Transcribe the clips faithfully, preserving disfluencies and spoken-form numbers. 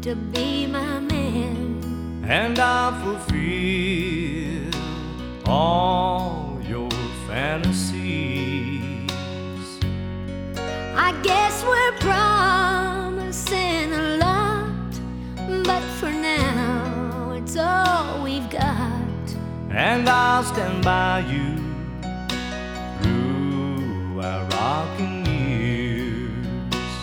to be my man, and I'll fulfill all your fantasies. I guess we're promising a lot, but for now it's all we've got. And I'll stand by you through our rocking years.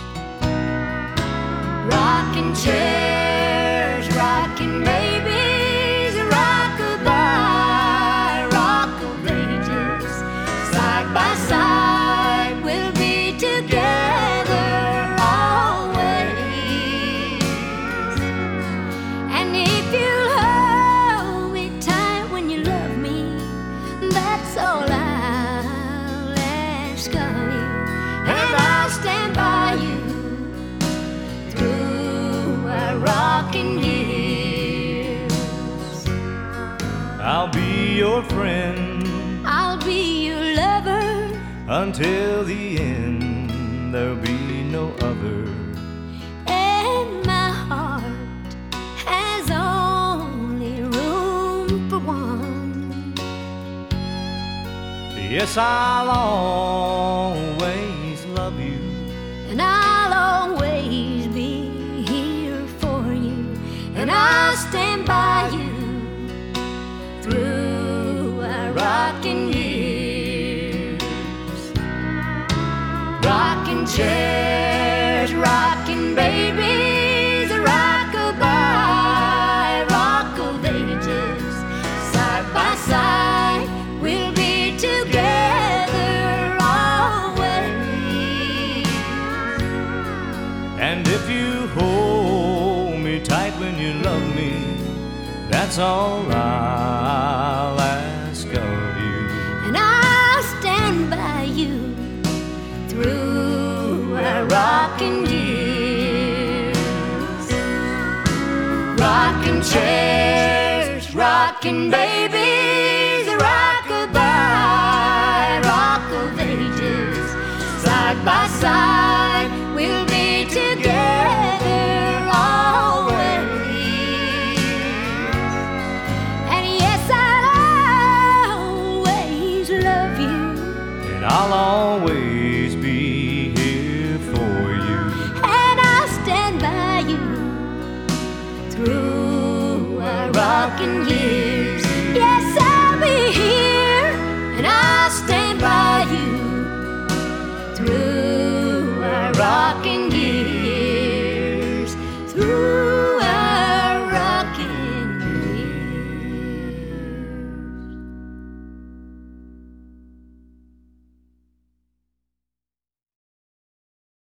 Rocking chairs, rocking babies, rock-a-bye, rock of ages. Side by side we'll be together always. And if you'll hold me tight when you love me, that's all I'll ask of you. And I'll stand by you through our rocking years. I'll be your friend I'll be your lover until the end. There'll be no other. and my heart has only room for one. Yes, I'll always love you, And I'll always be here for you, and I'll stand by you through our rocking years. Rocking chairs, rocking babies, rock-a-bye, rock of ages. Side by side we'll be together always. and if you hold me tight when you love me, that's all I'll ask of you. And I'll stand by you through our rocking years. Rocking chairs, rocking babies, rock-a-bye, rock of ages. Side by side we'll be together always. And yes, I'll always love you, And I'll always be here for you. and I'll stand by you through our rocking years.